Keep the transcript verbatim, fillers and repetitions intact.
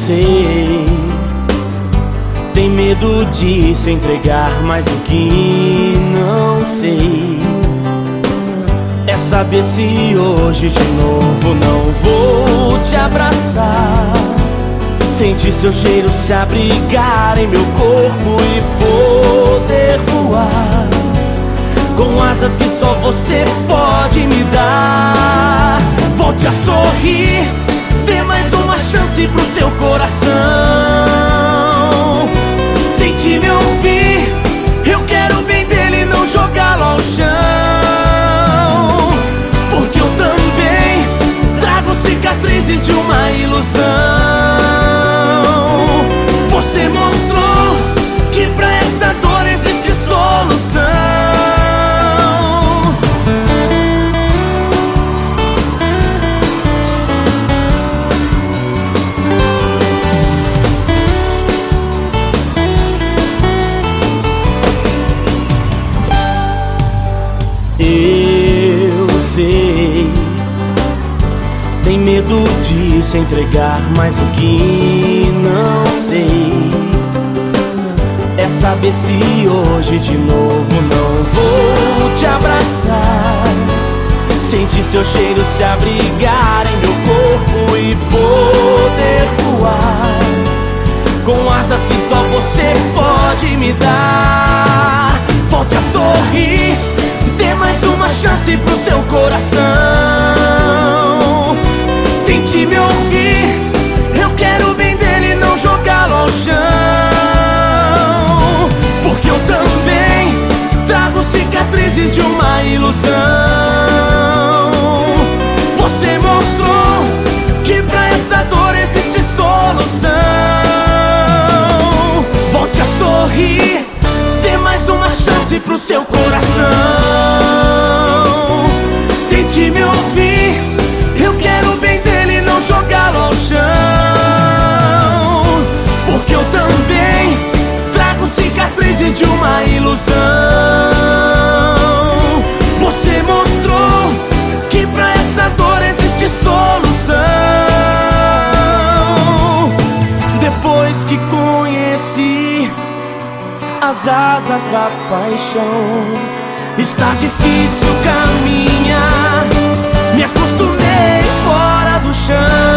sei, tem medo de se entregar, mas o que não sei é saber se hoje de novo não vou te abraçar, sentir seu cheiro se abrigar em meu corpo e poder voar com asas que só você pode me dar. Volte a sorrir, dê mais uma chance pro seu coração. Tente me ouvir, eu quero o bem dele, não jogá-lo ao chão. Porque eu também trago cicatrizes de uma ilusão. Você mostrou que pra essa dor existe solução. Eu sei, tem medo de se entregar, mas o que não sei é saber se hoje de novo não vou te abraçar, sentir seu cheiro se abrigar em meu corpo e poder voar com asas que só você pode me dar. Volte a sorrir, dê mais uma chance pro seu coração. Tente me ouvir, eu quero o bem dele, não jogá-lo ao chão. Porque eu também trago cicatrizes de uma ilusão. Você mostrou que pra essa dor existe solução. Volte a sorrir, dê mais uma chance pro seu coração. Tente me ouvir, eu quero o bem dele, não jogá-lo ao chão. Porque eu também trago cicatrizes de uma ilusão. Você mostrou que pra essa dor existe solução. Depois que conheci as asas da paixão, está difícil caminhar, me acostumei fora do chão.